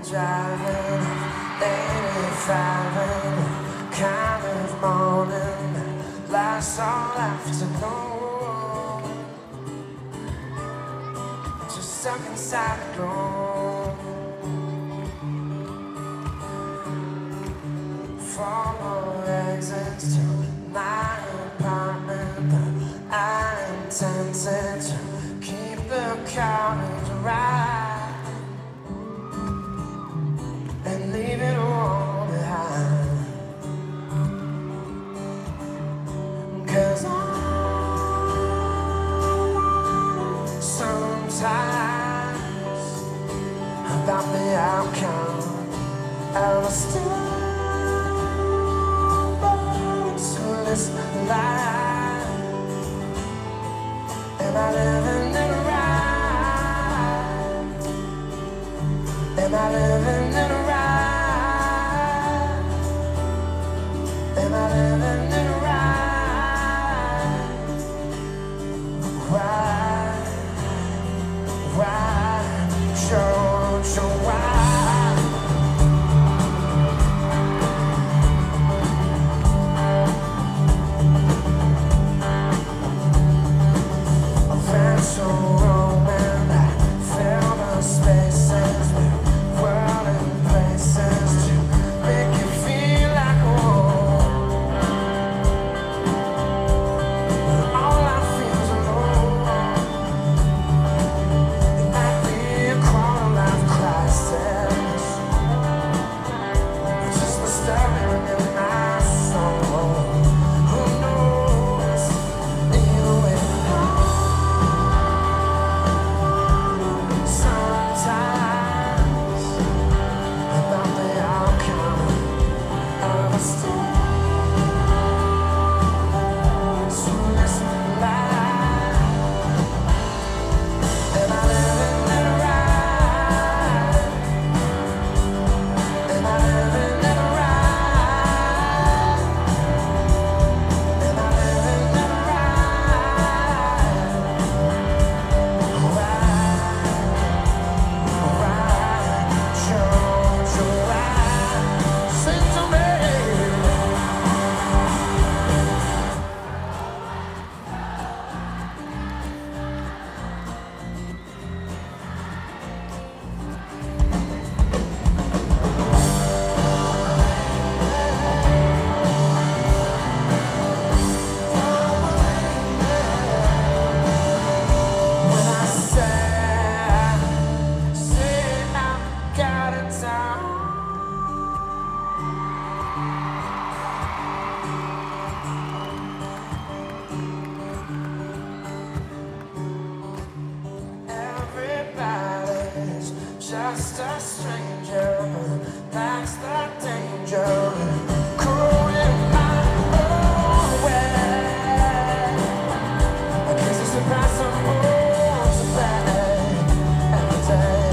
driving 85 and kind of morning lasts all afternoon. Just stuck inside the gloom. Four more exits to my apartment, but I intended to keep the courage right and leave it all behind. 'Cause sometimes about the outcome of a story. This life, am I living it right? Am I living it right? Am I living it right? Why, Georgia, why? So Roman, I fill the spaces with world and places to make you feel like home. But all I feel is alone. It might be a quarter-life crisis, just disturbing in my soul. Who knows? Either way. Just a stranger, that's the danger. Cruising my own way. I guess it's the price of moves to pay every day.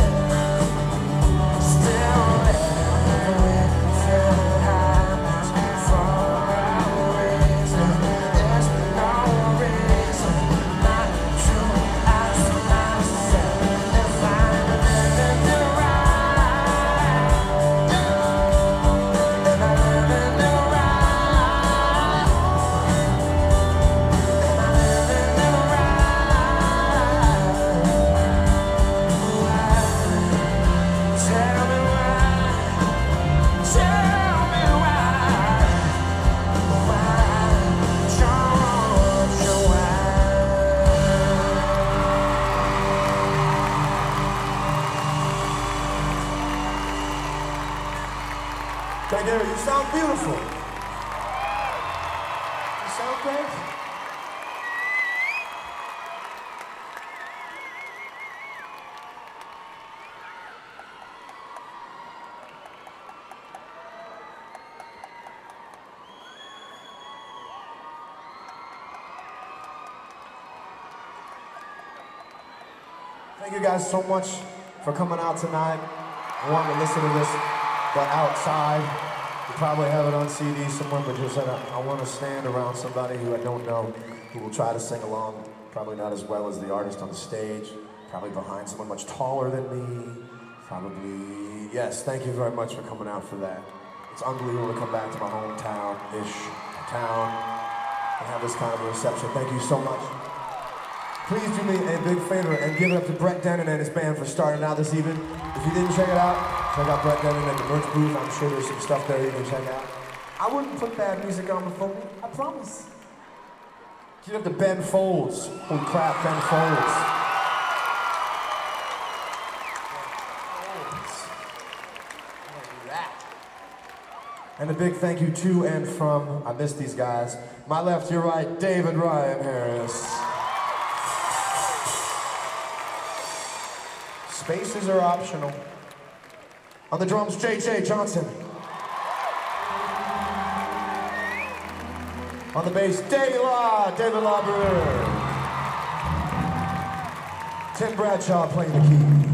Still living, feeling happiness for a reason. There's no reason not to ask myself if I'm living it right. Am I living it right? Am I living it right? Tell me why. Tell me why. Georgia, why? Thank you. You sound beautiful. You sound great. Thank you guys so much for coming out tonight. I wanted to listen to this, but outside. You probably have it on CD somewhere, but just said I want to stand around somebody who I don't know, who will try to sing along, probably not as well as the artist on the stage, probably behind someone much taller than me, probably Yes, thank you very much for coming out for that. It's unbelievable to come back to my hometown-ish town and have this kind of a reception. Thank you so much. Please do me a big favor and give it up to Brett Dennen and his band for starting out this evening. If you didn't check it out, check out Brett Dennen at the merch booth. I'm sure there's some stuff there you can check out. I wouldn't put bad music on before me, I promise. Give it up to Ben Folds. Holy crap, Ben Folds. And a big thank you to and from, I miss these guys, my left, your right, David Ryan Harris. Spaces are optional. On the drums, JJ Johnson. On the bass, David Law Brewer. Tim Bradshaw playing the keys.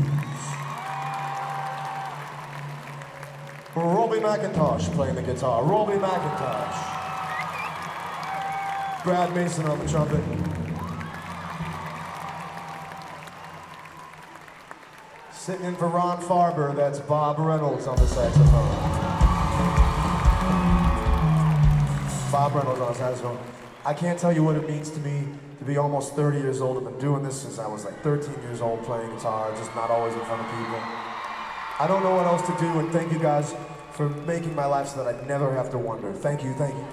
Robbie McIntosh playing the guitar. Robbie McIntosh. Brad Mason on the trumpet. Sitting in for Ron Farber, that's Bob Reynolds on the saxophone. Bob Reynolds on the saxophone. I can't tell you what it means to me to be almost 30 years old. I've been doing this since I was like 13 years old, playing guitar, just not always in front of people. I don't know what else to do, and thank you guys for making my life so that I never have to wonder. Thank you, thank you.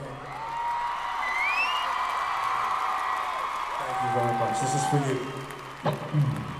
Thank you very much. This is for you.